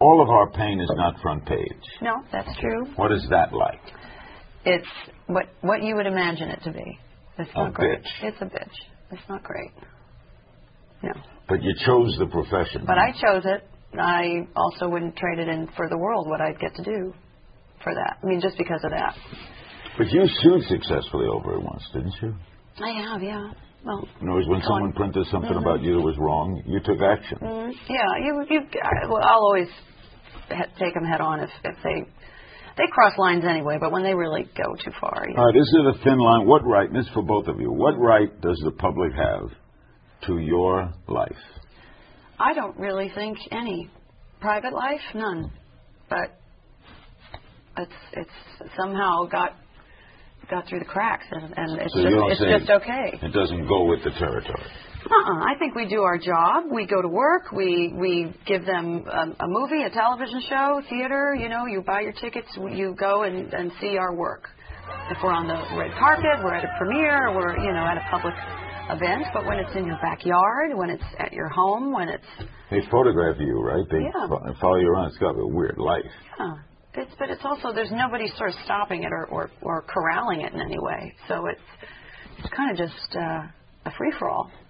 all of our pain is not front page. No, that's true. What is that like? It's what you would imagine it to be. It's not great. Bitch. It's a bitch. It's not great. No. But you chose the profession. But I chose it. I also wouldn't trade it in for the world, what I'd get to do for that. I mean, just because of that. But you sued successfully over it once, didn't you? I have, yeah. Well, in other words, when someone printed something about you that was wrong, you took action. Yeah, I'll always take them head on if they cross lines anyway, but when they really go too far. All right, this is a thin line. What right, and this is for both of you, what right does the public have to your life? I don't really think any. Private life, none. But it's somehow got through the cracks, and it's just okay. It doesn't go with the territory. I think we do our job. We go to work. We give them a movie, a television show, theater. You know, you buy your tickets. You go and see our work. If we're on the red carpet, we're at a premiere, we're at a public event. But when it's in your backyard, when it's at your home, when it's they photograph you, right? They follow you around. It's got a weird life. Yeah. But it's also there's nobody sort of stopping it or corralling it in any way. So it's kind of just a free for all.